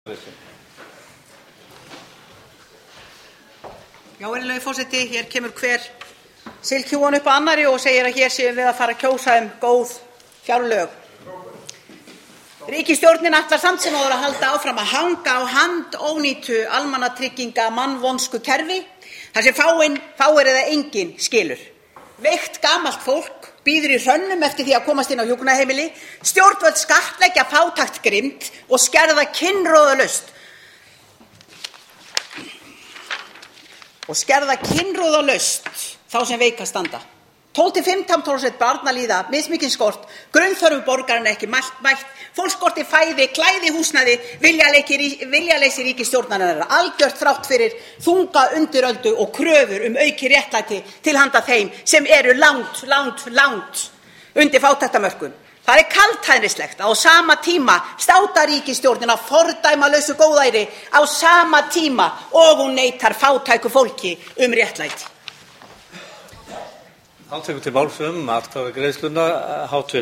Já, virðulegi forseti, hér kemur hver silkihúfan upp á annarri og segir að hér séum við að fara að kjósa góð fjárlög. Ríkisstjórnin ætlar samt sem áður að halda áfram að hanga á handónýtu almannatrygginga mannvonsku kerfi þar sem fáir eða enginn skilur. Veikt gamalt fólk bíður í hrönnum eftir því að komast inn á hjúkrunarheimili, stjórnvöld skattleggja fátækt grimmd og skerða kynróðalaust þá sem veikast standa. 12–15% barna líða mismikinn skort, grunnþörfum borgaranna ekki mætt, fólk skortir fæði, klæði, húsnæði, viljaleysi ríkisstjórnarinnar algjört þrátt fyrir þunga undiröldu og kröfur aukið réttlæti til handa þeim sem eru langt undir fátæktarmörkum. Það kaldhæðnislegt að á sama tíma státar ríkisstjórnin af fordæmalausu góðæri á sama tíma og hún neitar fátæku fólki réttlæti. Þá tekur til máls atkvæðagreiðsluna hv.